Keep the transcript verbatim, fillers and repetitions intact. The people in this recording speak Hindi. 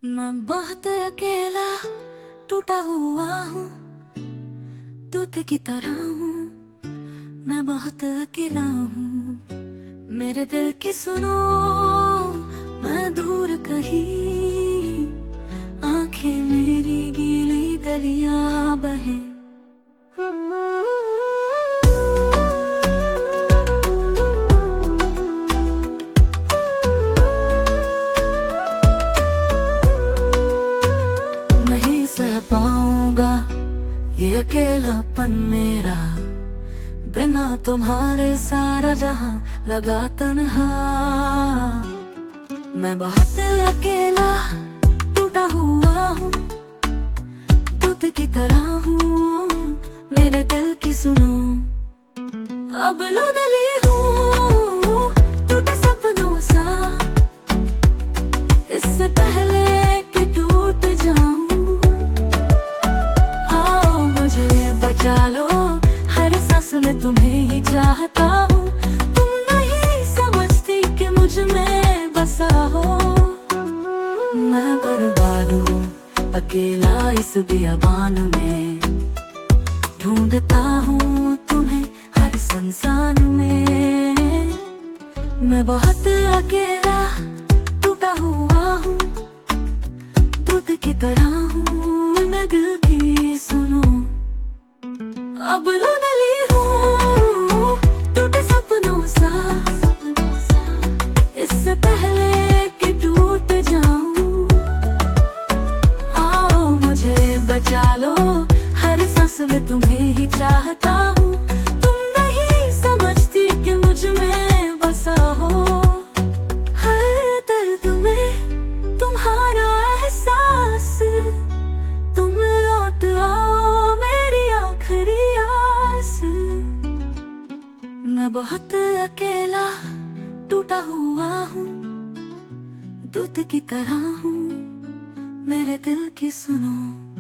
मैं बहुत अकेला टूटा हुआ हूँ, दूध की तरह हूँ। मैं बहुत अकेला हूँ, मेरे दिल की सुनो। मैं दूर कहीं, आंखें मेरी गीली गलियां बहे। नहीं सह पाऊंगा ये अकेलापन मेरा, बिना तुम्हारे सारा जहां लगा तन्हा। मैं बहुत अकेला टूटा हुआ हूँ, दूध की तरह हूँ। मेरे दिल की सुनो, अब लोनली हूँ टूटे सपनों सा। इससे पहले कि टूट जाऊं, आओ मुझे बचा लो। हर सांस में तुम्हें ही चाहता हूँ। तुम नहीं समझती कि मुझ में बसा हो। मैं बर्बाद हूँ अकेला इस बियाबान में, ढूंढता हूँ तुम्हें हर संसान में। मैं बहुत अकेला टूटा हुआ हूँ, दूध की तरह हूँ। मैं दिल की सुनो, अब लोनली हूँ टूटे सपनों सा। इससे पहले कि टूट जाऊं, आओ मुझे बचा लो। हर सांस में तुम्हें ही चाहता हूँ। तुम नहीं समझती कि मुझ में बसा हो। हर दर्द में तुम्हारा एहसास, तुम लौट आओ मेरी आखिरी आस। मैं बहुत अकेला टूटा हुआ हूँ, दूध की तरह हूँ। मेरे दिल की सुनो।